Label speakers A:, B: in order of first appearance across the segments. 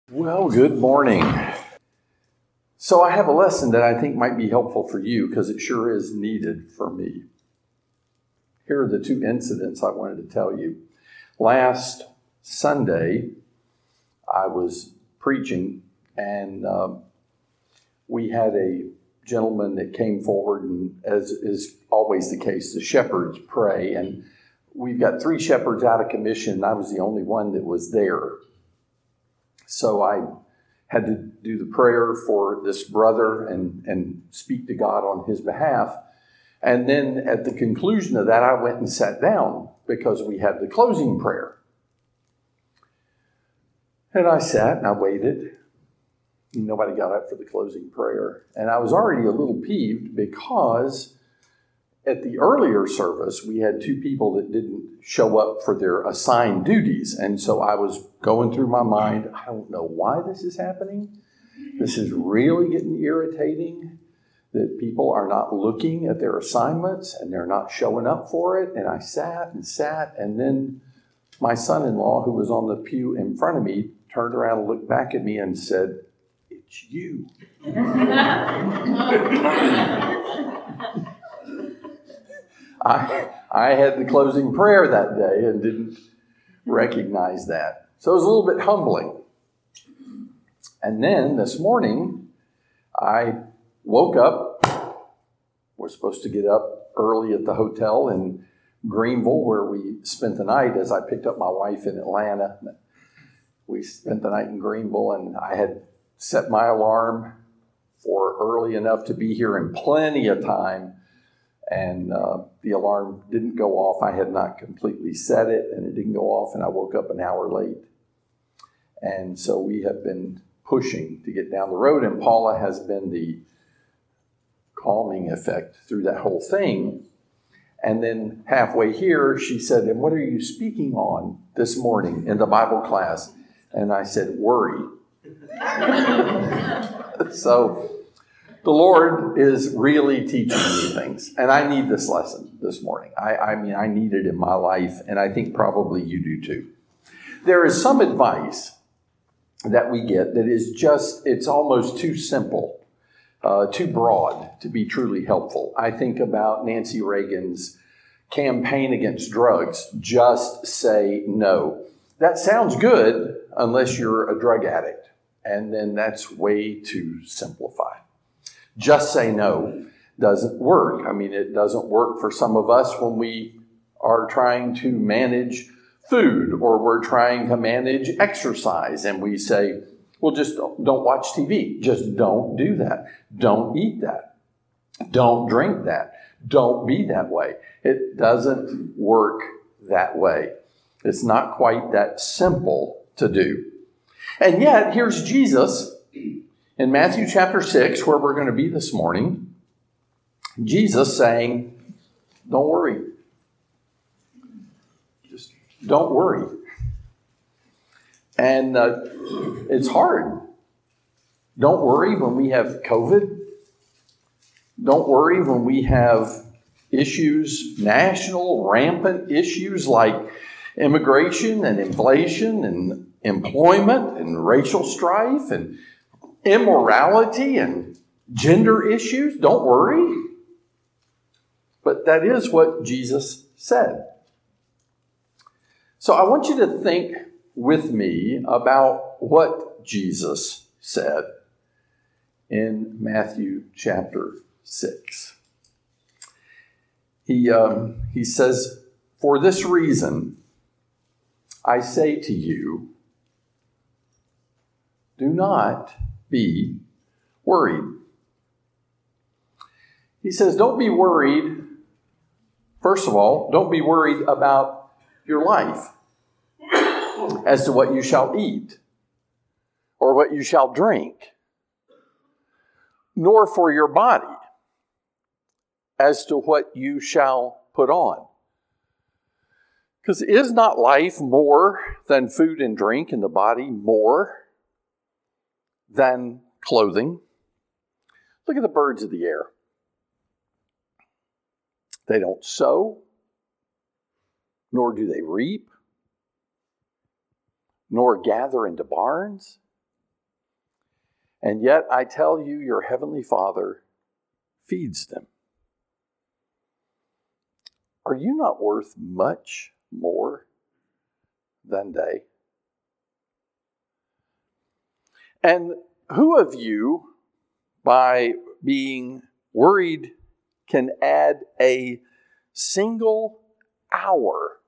A: Well, good morning. So I have a lesson that I think might be helpful for you because it sure is needed for me. Here are the two incidents I wanted to tell you. Last Sunday, I was preaching and we had a gentleman that came forward, and as is always the case, the shepherds pray. And we've got 3 shepherds out of commission, and I was the only one that was there. So I had to do the prayer for this brother and speak to God on his behalf. And then at the conclusion of that, I went and sat down because we had the closing prayer. And I sat and I waited. Nobody got up for the closing prayer. And I was already a little peeved because at the earlier service, we had 2 people that didn't show up for their assigned duties. And so I was going through my mind, I don't know why this is happening. This is really getting irritating that people are not looking at their assignments and they're not showing up for it. And I sat, and then my son-in-law, who was on the pew in front of me, turned around and looked back at me and said, "It's you." I had the closing prayer that day and didn't recognize that. So it was a little bit humbling. And then this morning, I woke up. We're supposed to get up early at the hotel in Greenville, where we spent the night as I picked up my wife in Atlanta. We spent the night in Greenville, and I had set my alarm for early enough to be here in plenty of time. And the alarm didn't go off. I had not completely set it, and it didn't go off, and I woke up an hour late. And so we have been pushing to get down the road, and Paula has been the calming effect through that whole thing. And then halfway here, she said, "And what are you speaking on this morning in the Bible class?" And I said, "Worry." So the Lord is really teaching me things, and I need this lesson this morning. I mean, I need it in my life, and I think probably you do too. There is some advice that we get that is just, it's almost too simple, too broad to be truly helpful. I think about Nancy Reagan's campaign against drugs, just say no. That sounds good unless you're a drug addict, and then that's way too simplified. Just say no doesn't work. I mean, it doesn't work for some of us when we are trying to manage food or we're trying to manage exercise and we say, well, just don't watch TV. Just don't do that. Don't eat that. Don't drink that. Don't be that way. It doesn't work that way. It's not quite that simple to do. And yet, here's Jesus in Matthew chapter 6, where we're going to be this morning, Jesus saying, don't worry. Just don't worry. And it's hard. Don't worry when we have COVID. Don't worry when we have issues, national, rampant issues like immigration and inflation and employment and racial strife and immorality and gender issues. Don't worry. But that is what Jesus said. So I want you to think with me about what Jesus said in Matthew chapter 6. He says, "For this reason, I say to you, do not be worried." He says, don't be worried. First of all, don't be worried about your life as to what you shall eat or what you shall drink, nor for your body as to what you shall put on. Because is not life more than food and drink, and the body more than clothing? Look at the birds of the air. They don't sow, nor do they reap, nor gather into barns, And yet I tell you, your heavenly Father feeds them. Are you not worth much more than they? And who of you, by being worried, can add a single hour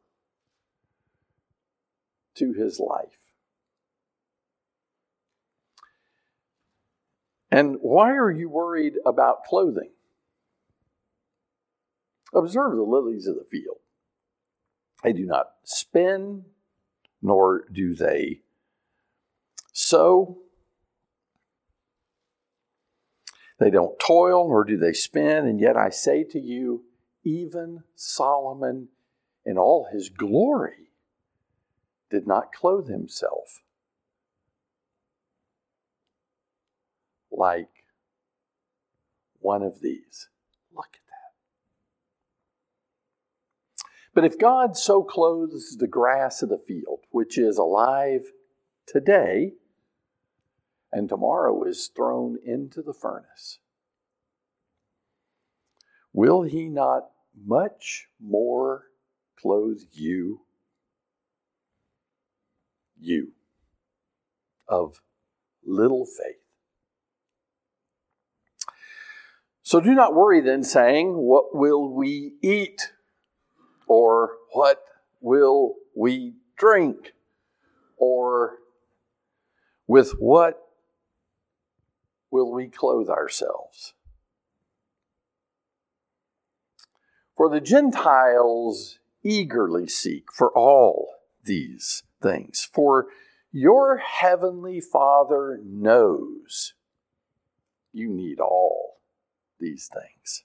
A: to his life? And why are you worried about clothing? Observe the lilies of the field. They do not spin, nor do they sow. They don't toil, nor do they spin. And yet I say to you, even Solomon in all his glory did not clothe himself like one of these. Look at that. But if God so clothes the grass of the field, which is alive today, and tomorrow is thrown into the furnace, will he not much more clothe you? You of little faith. So do not worry then, saying, what will we eat? Or what will we drink? Or with what will we clothe ourselves? For the Gentiles eagerly seek for all these things. For your heavenly Father knows you need all these things.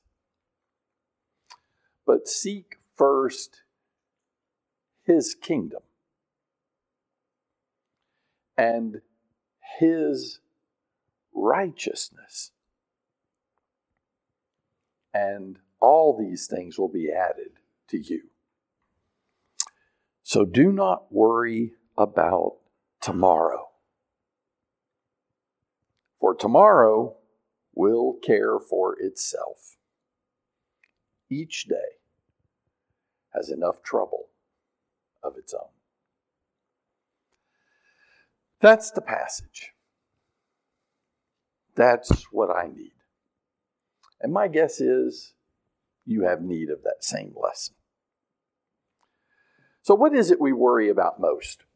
A: But seek first his kingdom and his righteousness, and all these things will be added to you. So do not worry about tomorrow, for tomorrow will care for itself. Each day has enough trouble of its own. That's the passage. That's what I need. And my guess is you have need of that same lesson. So what is it we worry about most?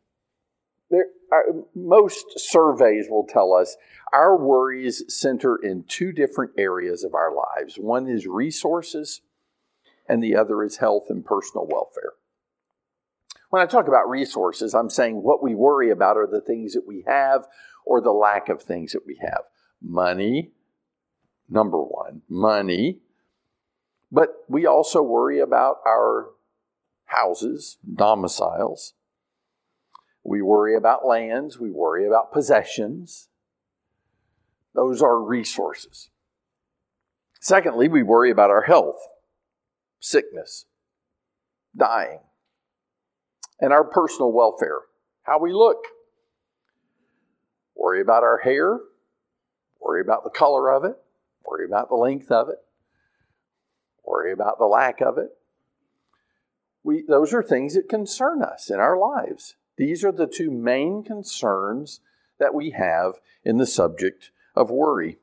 A: Most surveys will tell us our worries center in two different areas of our lives. One is resources, and the other is health and personal welfare. When I talk about resources, I'm saying what we worry about are the things that we have or the lack of things that we have. Money, number one, money. But we also worry about our houses, domiciles. We worry about lands. We worry about possessions. Those are resources. Secondly, we worry about our health, sickness, dying, and our personal welfare, how we look. Worry about our hair. Worry about the color of it. Worry about the length of it. Worry about the lack of it. Those are things that concern us in our lives. These are the two main concerns that we have in the subject of worry.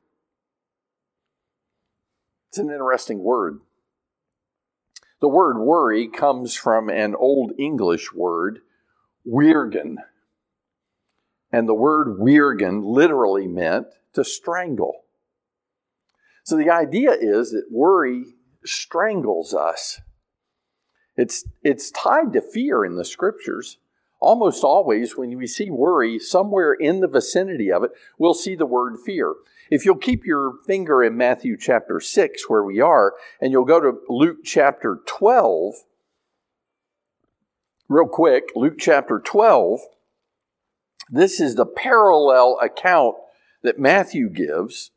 A: It's an interesting word. The word worry comes from an Old English word, wirgen. And the word wirgen literally meant to strangle. So the idea is that worry strangles us. It's tied to fear in the scriptures. Almost always when we see worry, somewhere in the vicinity of it, we'll see the word fear. If you'll keep your finger in Matthew chapter 6, where we are, and you'll go to Luke chapter 12, real quick, Luke chapter 12, this is the parallel account that Matthew gives.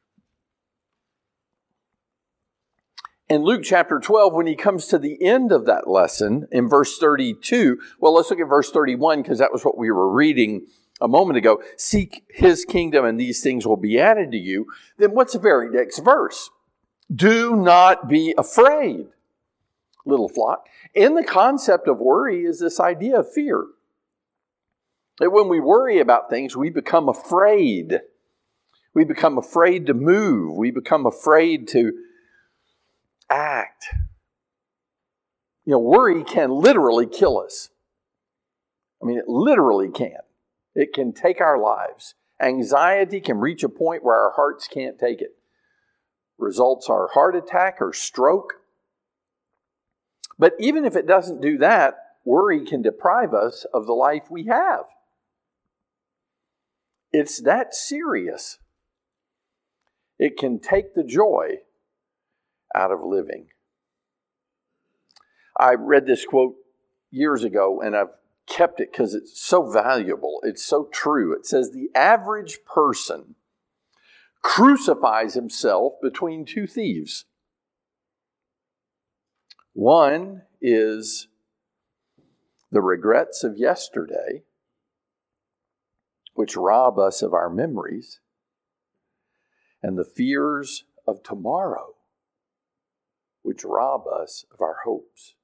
A: In Luke chapter 12, when he comes to the end of that lesson, in verse 32, well, let's look at verse 31, because that was what we were reading a moment ago, seek his kingdom and these things will be added to you, then what's the very next verse? Do not be afraid, little flock. In the concept of worry is this idea of fear. That when we worry about things, we become afraid. We become afraid to move. We become afraid to act. Worry can literally kill us. I mean, it literally can. It can take our lives. Anxiety can reach a point where our hearts can't take it. Results are heart attack or stroke. But even if it doesn't do that, worry can deprive us of the life we have. It's that serious. It can take the joy out of living. I read this quote years ago, and I've kept it because it's so valuable. It's so true. It says, the average person crucifies himself between two thieves. One is the regrets of yesterday, which rob us of our memories, and the fears of tomorrow, which rob us of our hopes.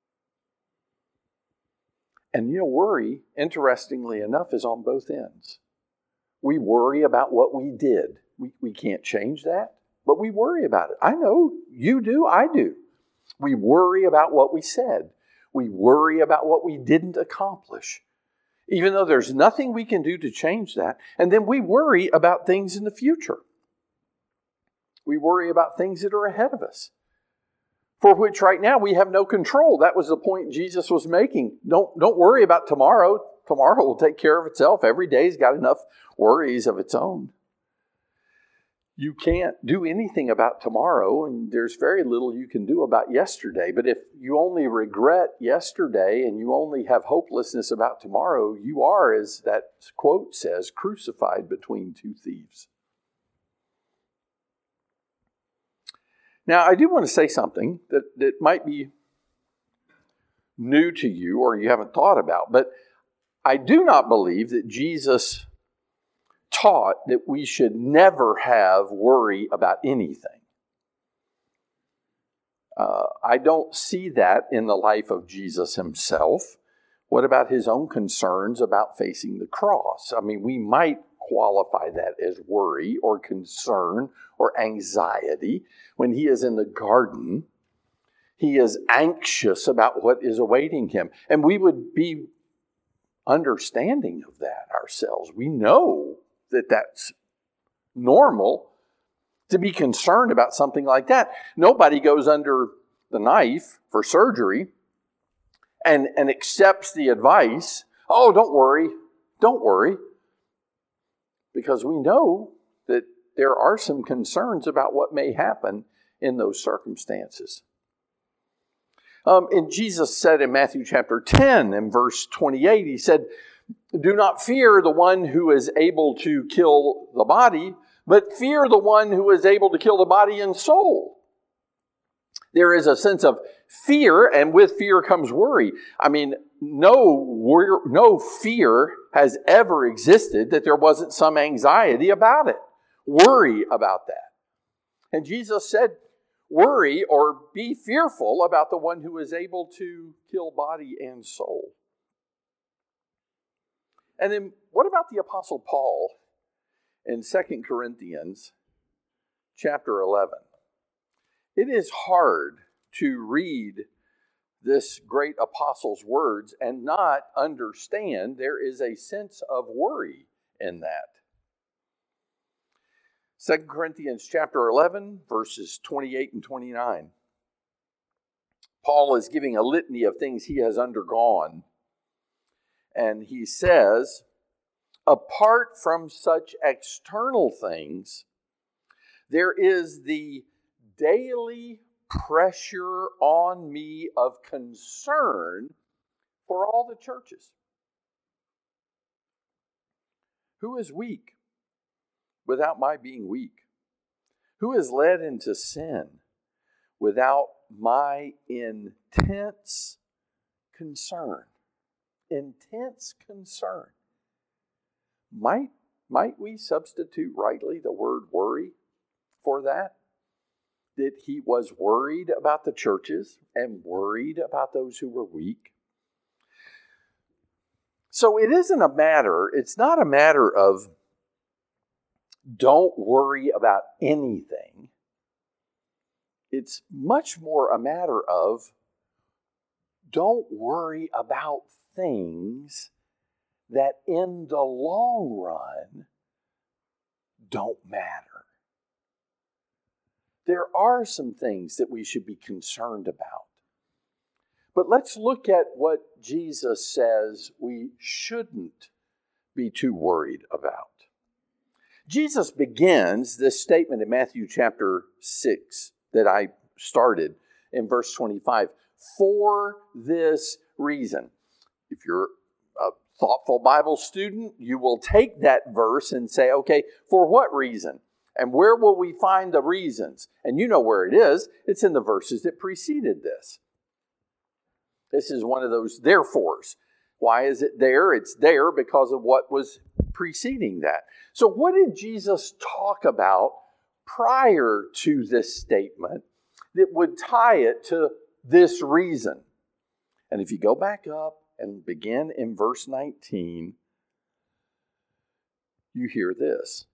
A: And worry, interestingly enough, is on both ends. We worry about what we did. We can't change that, but we worry about it. I know you do, I do. We worry about what we said. We worry about what we didn't accomplish, even though there's nothing we can do to change that. And then we worry about things in the future. We worry about things that are ahead of us, for which right now we have no control. That was the point Jesus was making. Don't worry about tomorrow. Tomorrow will take care of itself. Every day's got enough worries of its own. You can't do anything about tomorrow, and there's very little you can do about yesterday. But if you only regret yesterday and you only have hopelessness about tomorrow, you are, as that quote says, crucified between two thieves. Now, I do want to say something that might be new to you or you haven't thought about, but I do not believe that Jesus taught that we should never have worry about anything. I don't see that in the life of Jesus himself. What about his own concerns about facing the cross? I mean, we might qualify that as worry or concern or anxiety. When he is in the garden, he is anxious about what is awaiting him. And we would be understanding of that ourselves. We know that that's normal to be concerned about something like that. Nobody goes under the knife for surgery and accepts the advice, oh, don't worry. Because we know that there are some concerns about what may happen in those circumstances. And Jesus said in Matthew chapter 10 and verse 28, he said, do not fear the one who is able to kill the body, but fear the one who is able to kill the body and soul. There is a sense of fear, and with fear comes worry. I mean, no fear has ever existed that there wasn't some anxiety about it, worry about that. And Jesus said, worry or be fearful about the one who is able to kill body and soul. And then what about the Apostle Paul in 2 Corinthians chapter 11? It is hard to read this great apostle's words and not understand there is a sense of worry in that. 2 Corinthians chapter 11, verses 28 and 29. Paul is giving a litany of things he has undergone. And he says, apart from such external things, there is the daily pressure on me of concern for all the churches. Who is weak without my being weak? Who is led into sin without my intense concern? Intense concern. Might we substitute rightly the word worry for that? That he was worried about the churches and worried about those who were weak. So it's not a matter of don't worry about anything. It's much more a matter of don't worry about things that in the long run don't matter. There are some things that we should be concerned about. But let's look at what Jesus says we shouldn't be too worried about. Jesus begins this statement in Matthew chapter 6 that I started in verse 25. For this reason. If you're a thoughtful Bible student, you will take that verse and say, okay, for what reason? And where will we find the reasons? And you know where it is. It's in the verses that preceded this. This is one of those therefores. Why is it there? It's there because of what was preceding that. So what did Jesus talk about prior to this statement that would tie it to this reason? And if you go back up and begin in verse 19, you hear this.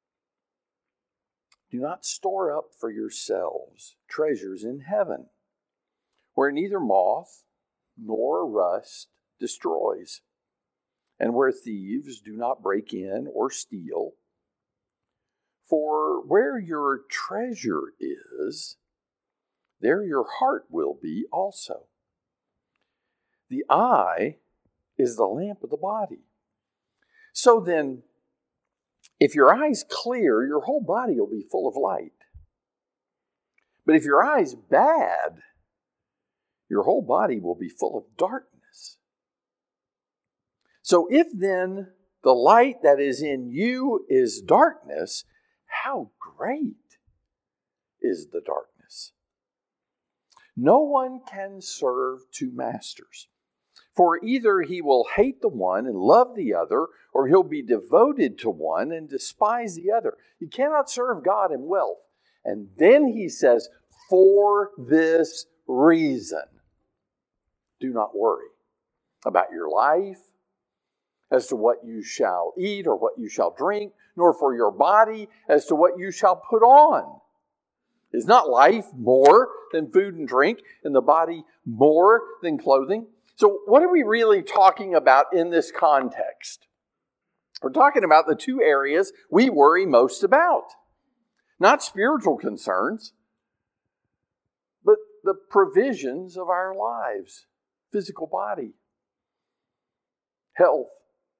A: Do not store up for yourselves treasures in heaven, where neither moth nor rust destroys, and where thieves do not break in or steal. For where your treasure is, there your heart will be also. The eye is the lamp of the body. So then, if your eye's clear, your whole body will be full of light. But if your eye's bad, your whole body will be full of darkness. So if then the light that is in you is darkness, how great is the darkness? No one can serve two masters. For either he will hate the one and love the other, or he'll be devoted to one and despise the other. You cannot serve God and wealth. And then he says, for this reason, do not worry about your life, as to what you shall eat or what you shall drink, nor for your body as to what you shall put on. Is not life more than food and drink, and the body more than clothing? So what are we really talking about in this context? We're talking about the two areas we worry most about. Not spiritual concerns, but the provisions of our lives. Physical body, health.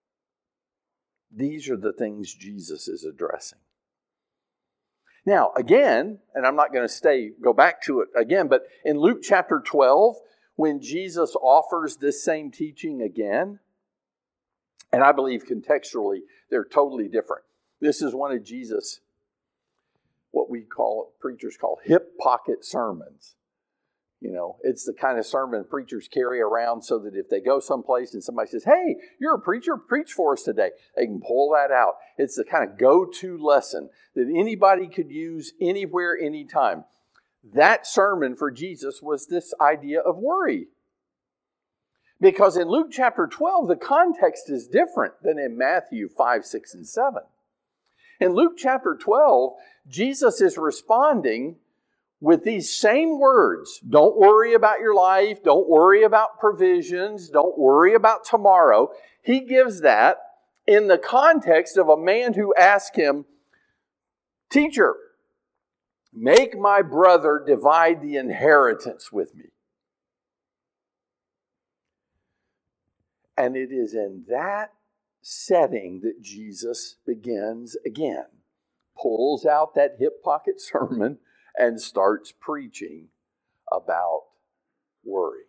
A: These are the things Jesus is addressing. Now, again, and I'm not going to go back to it again, but in Luke chapter 12, when Jesus offers this same teaching again, and I believe contextually they're totally different. This is one of Jesus, what preachers call hip pocket sermons. You know, it's the kind of sermon preachers carry around so that if they go someplace and somebody says, hey, you're a preacher, preach for us today, they can pull that out. It's the kind of go-to lesson that anybody could use anywhere, anytime. That sermon for Jesus was this idea of worry. Because in Luke chapter 12, the context is different than in Matthew 5, 6, and 7. In Luke chapter 12, Jesus is responding with these same words. Don't worry about your life. Don't worry about provisions. Don't worry about tomorrow. He gives that in the context of a man who asked him, Teacher, make my brother divide the inheritance with me. And it is in that setting that Jesus begins again, pulls out that hip pocket sermon and starts preaching about worry.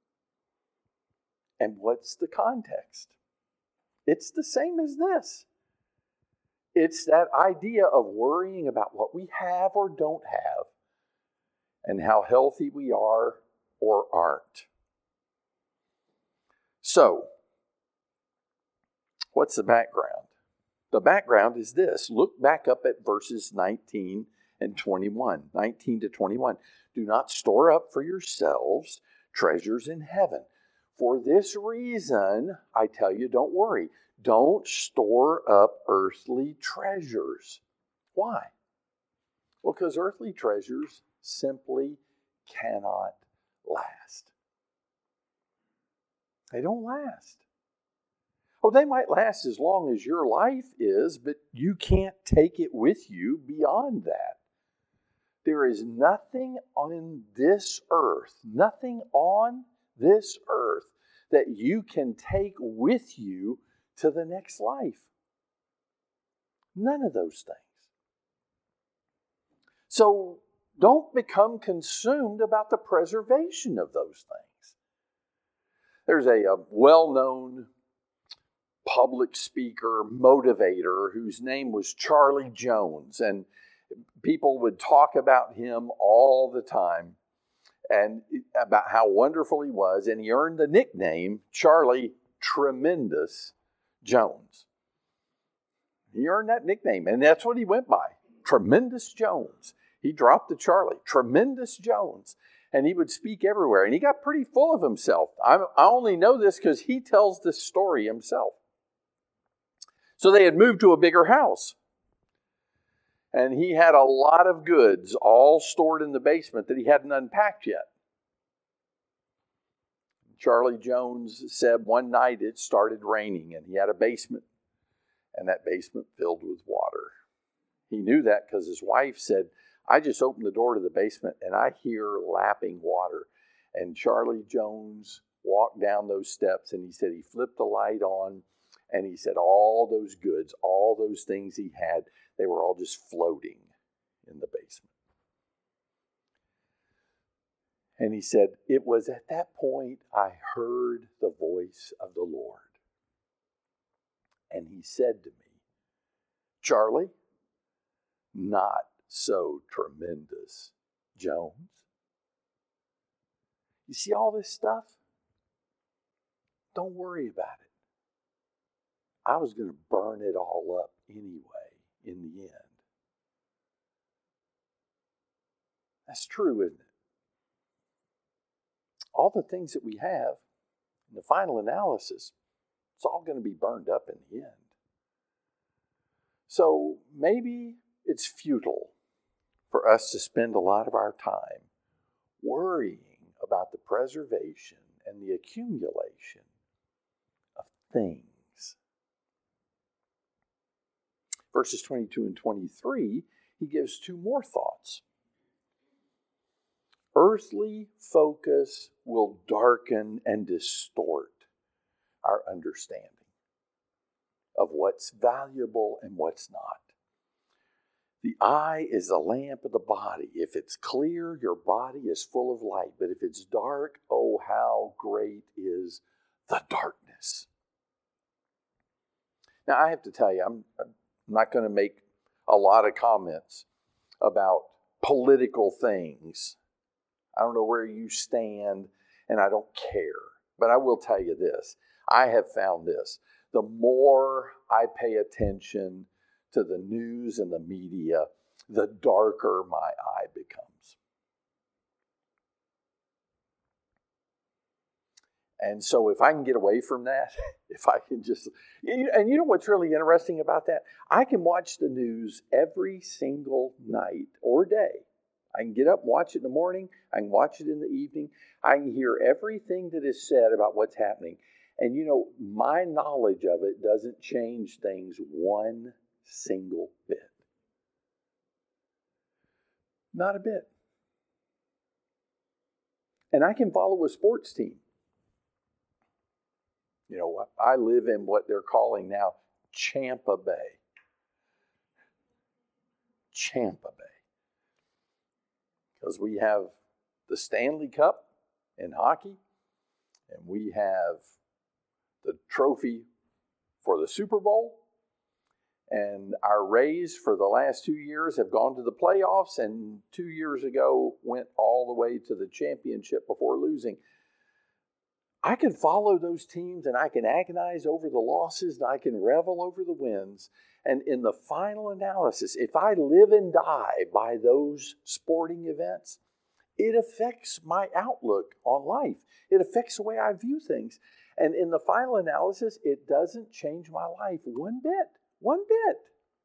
A: And what's the context? It's the same as this. It's that idea of worrying about what we have or don't have and how healthy we are or aren't. So, what's the background? The background is this. Look back up at verses 19 and 21. 19 to 21. Do not store up for yourselves treasures in heaven. For this reason, I tell you, don't worry. Don't store up earthly treasures. Why? Well, because earthly treasures simply cannot last. They don't last. Oh, they might last as long as your life is, but you can't take it with you beyond that. There is nothing on this earth that you can take with you to the next life. None of those things. So don't become consumed about the preservation of those things. There's a well-known public speaker, motivator, whose name was Charlie Jones, and people would talk about him all the time and about how wonderful he was, and he earned the nickname Charlie Tremendous Jones. He earned that nickname, and that's what he went by, Tremendous Jones. He dropped the Charlie, Tremendous Jones, and he would speak everywhere, and he got pretty full of himself. I only know this because he tells this story himself. So they had moved to a bigger house. And he had a lot of goods all stored in the basement that he hadn't unpacked yet. Charlie Jones said one night it started raining and he had a basement. And that basement filled with water. He knew that because his wife said, I just opened the door to the basement and I hear lapping water. And Charlie Jones walked down those steps and he said he flipped the light on. And he said all those goods, all those things he had, they were all just floating in the basement. And he said, it was at that point I heard the voice of the Lord. And he said to me, Charlie, not so tremendous, Jones. You see all this stuff? Don't worry about it. I was going to burn it all up anyway in the end. That's true, isn't it? All the things that we have, in the final analysis, it's all going to be burned up in the end. So maybe it's futile for us to spend a lot of our time worrying about the preservation and the accumulation of things. Verses 22 and 23, he gives two more thoughts. Earthly focus will darken and distort our understanding of what's valuable and what's not. The eye is the lamp of the body. If it's clear, your body is full of light. But if it's dark, oh, how great is the darkness. Now, I have to tell you, I'm not going to make a lot of comments about political things. I don't know where you stand, and I don't care. But I will tell you this. I have found this. The more I pay attention to the news and the media, the darker my eye becomes. And so if I can get away from that, if I can just, and you know what's really interesting about that? I can watch the news every single night or day. I can get up, watch it in the morning. I can watch it in the evening. I can hear everything that is said about what's happening. And you know, my knowledge of it doesn't change things one single bit. Not a bit. And I can follow a sports team. You know, I live in what they're calling now Champa Bay. Champa Bay. Because we have the Stanley Cup in hockey, and we have the trophy for the Super Bowl, and our Rays for the last 2 years have gone to the playoffs, and 2 years ago went all the way to the championship before losing. I can follow those teams and I can agonize over the losses and I can revel over the wins. And in the final analysis, if I live and die by those sporting events, it affects my outlook on life. It affects the way I view things. And in the final analysis, it doesn't change my life one bit. One bit.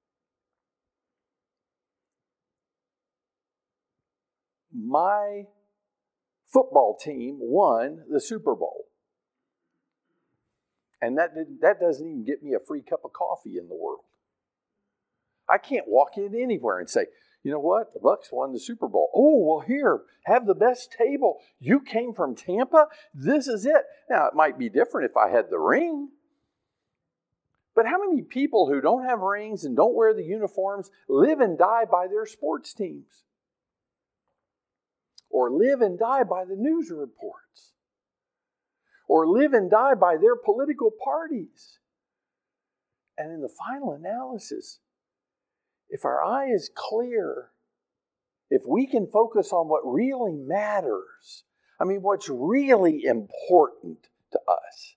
A: My football team won the Super Bowl. And that doesn't even get me a free cup of coffee in the world. I can't walk in anywhere and say, you know what? The Bucs won the Super Bowl. Oh, well, here, have the best table. You came from Tampa. This is it. Now, it might be different if I had the ring. But how many people who don't have rings and don't wear the uniforms live and die by their sports teams? Or live and die by the news reports? Or live and die by their political parties? And in the final analysis, if our eye is clear, if we can focus on what really matters, what's really important to us,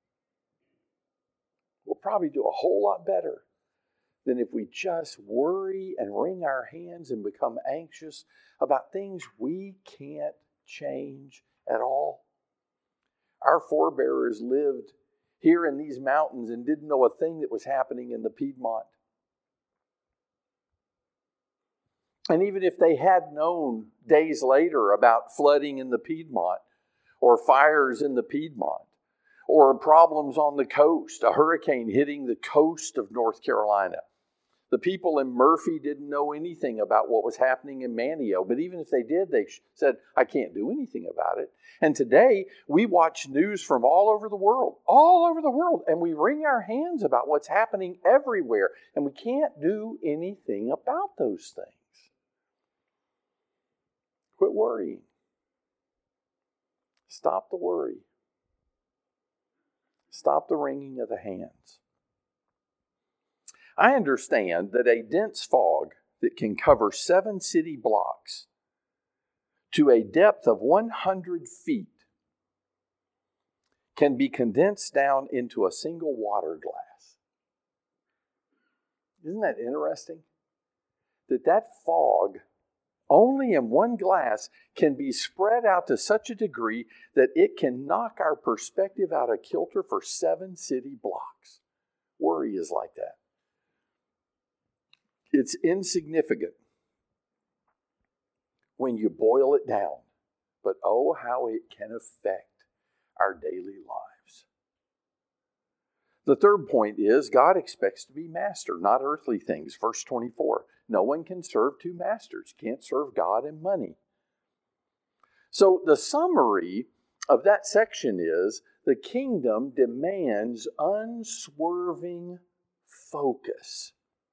A: we'll probably do a whole lot better than if we just worry and wring our hands and become anxious about things we can't change at all. Our forebears lived here in these mountains and didn't know a thing that was happening in the Piedmont. And even if they had known days later about flooding in the Piedmont, or fires in the Piedmont, or problems on the coast, a hurricane hitting the coast of North Carolina, the people in Murphy didn't know anything about what was happening in Manteo. But even if they did, they said, I can't do anything about it. And today, we watch news from all over the world, and we wring our hands about what's happening everywhere, and we can't do anything about those things. Quit worrying. Stop the worry. Stop the wringing of the hands. I understand that a dense fog that can cover 7 city blocks to a depth of 100 feet can be condensed down into a single water glass. Isn't that interesting? That fog, only in one glass, can be spread out to such a degree that it can knock our perspective out of kilter for 7 city blocks. Worry is like that. It's insignificant when you boil it down, but oh, how it can affect our daily lives. The third point is God expects to be master, not earthly things. Verse 24, no one can serve 2 masters, can't serve God and money. So the summary of that section is the kingdom demands unswerving focus.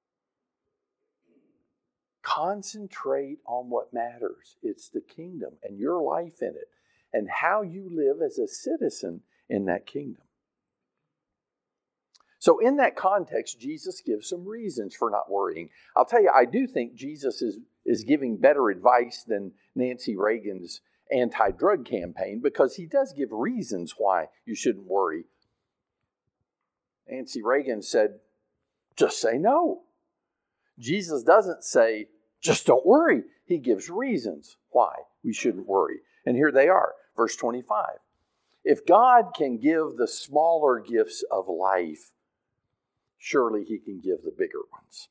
A: Concentrate on what matters. It's the kingdom and your life in it and how you live as a citizen in that kingdom. So in that context, Jesus gives some reasons for not worrying. I'll tell you, I do think Jesus is giving better advice than Nancy Reagan's anti-drug campaign, because he does give reasons why you shouldn't worry. Nancy Reagan said, just say no. Jesus doesn't say, just don't worry. He gives reasons why we shouldn't worry. And here they are. Verse 25. If God can give the smaller gifts of life, surely he can give the bigger ones.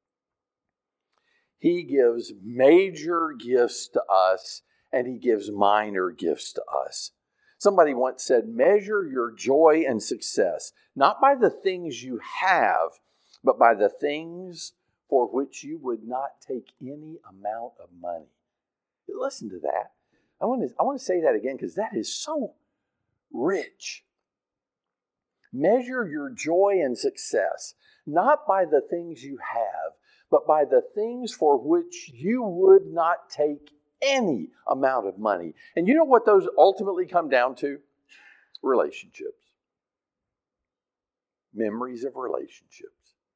A: He gives major gifts to us, and he gives minor gifts to us. Somebody once said, measure your joy and success, not by the things you have, but by the things for which you would not take any amount of money. Listen to that. I want to say that again, because that is so rich. Measure your joy and success, not by the things you have, but by the things for which you would not take any amount of money. And you know what those ultimately come down to? Relationships. Memories of relationships.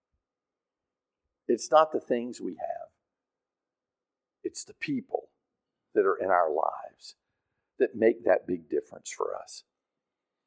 A: It's not the things we have. It's the people that are in our lives that make that big difference for us.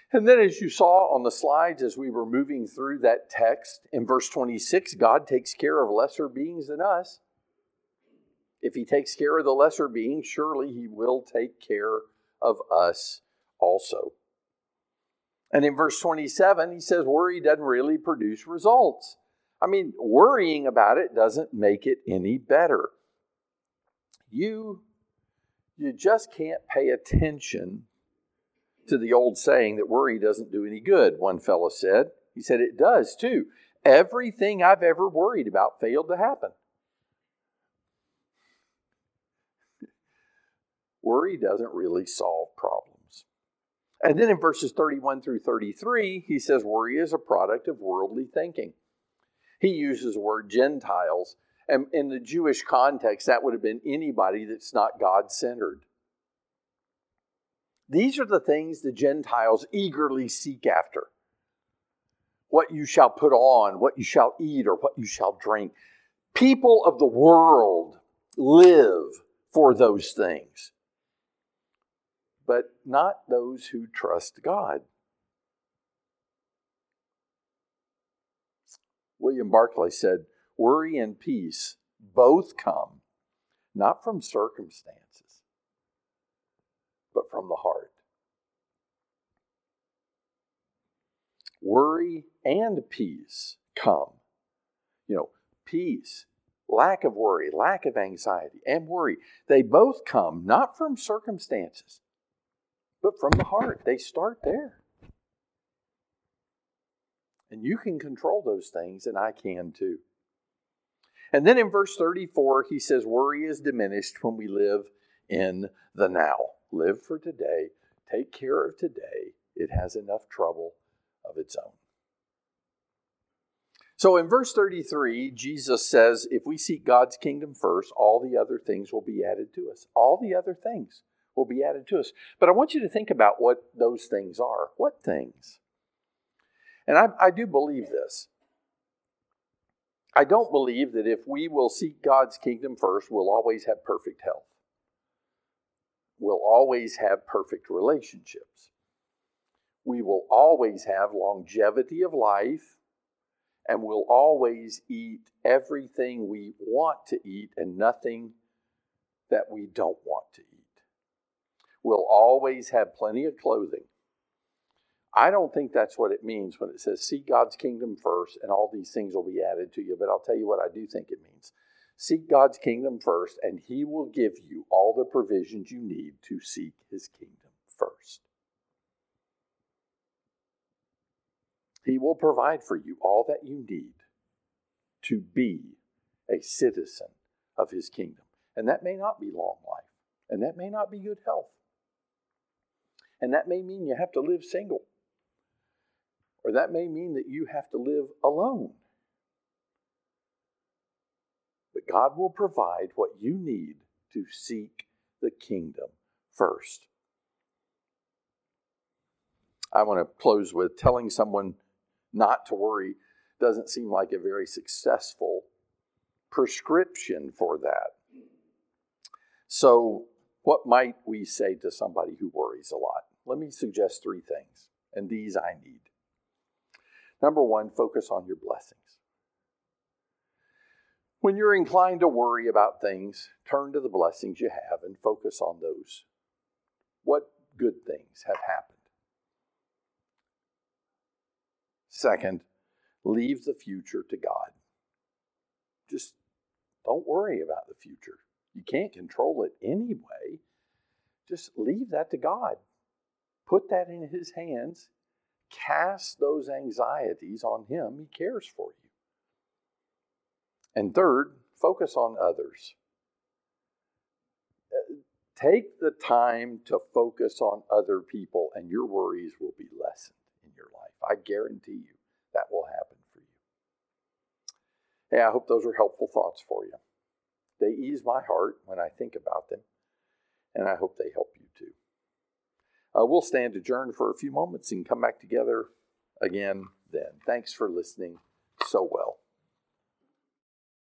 A: And then as you saw on the slides as we were moving through that text, in verse 26, God takes care of lesser beings than us. If he takes care of the lesser beings, surely he will take care of us also. And in verse 27, he says worry doesn't really produce results. I mean, worrying about it doesn't make it any better. You just can't pay attention to the old saying that worry doesn't do any good, one fellow said. He said it does too. Everything I've ever worried about failed to happen. Worry doesn't really solve problems. And then in verses 31 through 33, he says worry is a product of worldly thinking. He uses the word Gentiles, and in the Jewish context, that would have been anybody that's not God-centered. These are the things the Gentiles eagerly seek after. What you shall put on, what you shall eat, or what you shall drink. People of the world live for those things, but not those who trust God. William Barclay said, worry and peace both come not from circumstances, but from the heart. Worry and peace come. Peace, lack of worry, lack of anxiety, and worry. They both come not from circumstances, but from the heart. They start there. And you can control those things, and I can too. And then in verse 34, he says, worry is diminished when we live in the now. Live for today. Take care of today. It has enough trouble of its own. So in verse 33, Jesus says, if we seek God's kingdom first, all the other things will be added to us. All the other things will be added to us. But I want you to think about what those things are. What things? And I do believe this. I don't believe that if we will seek God's kingdom first, we'll always have perfect health. We'll always have perfect relationships. We will always have longevity of life, and we'll always eat everything we want to eat and nothing that we don't want to eat. We'll always have plenty of clothing. I don't think that's what it means when it says, seek God's kingdom first and all these things will be added to you. But I'll tell you what I do think it means. Seek God's kingdom first, and he will give you all the provisions you need to seek his kingdom first. He will provide for you all that you need to be a citizen of his kingdom. And that may not be long life. And that may not be good health. And that may mean you have to live single. Or that may mean that you have to live alone. But God will provide what you need to seek the kingdom first. I want to close with telling someone not to worry doesn't seem like a very successful prescription for that. So, what might we say to somebody who worries a lot? Let me suggest 3 things, and these I need. Number 1, focus on your blessings. When you're inclined to worry about things, turn to the blessings you have and focus on those. What good things have happened? Second, leave the future to God. Just don't worry about the future. You can't control it anyway. Just leave that to God. Put that in his hands. Cast those anxieties on him. He cares for you. And third, focus on others. Take the time to focus on other people, and your worries will be lessened in your life. I guarantee you that will happen for you. Hey, I hope those are helpful thoughts for you. They ease my heart when I think about them, and I hope they help you too. We'll stand adjourned for a few moments and come back together again then. Thanks for listening so well.